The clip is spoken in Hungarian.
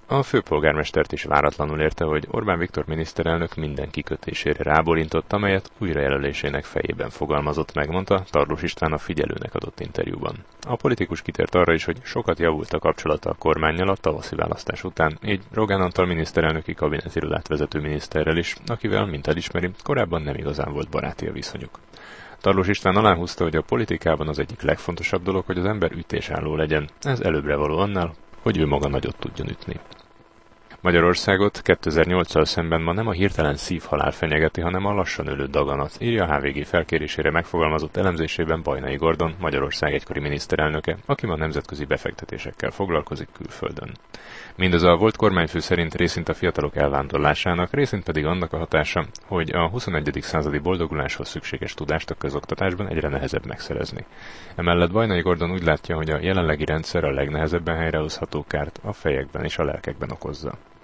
A főpolgármestert is váratlanul érte, hogy Orbán Viktor miniszterelnök minden kikötésére rábólintott, amelyet újrajelölésének fejében fogalmazott meg, mondta Tarlós István a Figyelőnek adott interjúban. A politikus kitért arra is, hogy sokat javult a kapcsolata a kormánnyal a tavaszi választás után, így Rogán Antal miniszterelnöki kabinetirodát vezető miniszterrel is, akivel, mint elismeri, korábban nem igazán volt baráti a viszonyuk. Tarlós István aláhúzta, hogy a politikában az egyik legfontosabb dolog, hogy az ember ütésálló legyen. Ez előbbre való annál, hogy ő maga nagyot tudjon ütni. Magyarországot 2008-al szemben ma nem a hirtelen szívhalál fenyegeti, hanem a lassan ölő daganat, írja a HVG felkérésére megfogalmazott elemzésében Bajnai Gordon, Magyarország egykori miniszterelnöke, aki ma nemzetközi befektetésekkel foglalkozik külföldön. Mindez a volt kormányfő szerint részint a fiatalok elvándorlásának, részint pedig annak a hatása, hogy a 21. századi boldoguláshoz szükséges tudást a közoktatásban egyre nehezebb megszerezni. Emellett Bajnai Gordon úgy látja, hogy a jelenlegi rendszer a legnehezebben helyrehozható kárt a fejekben és a lelkekben okozza.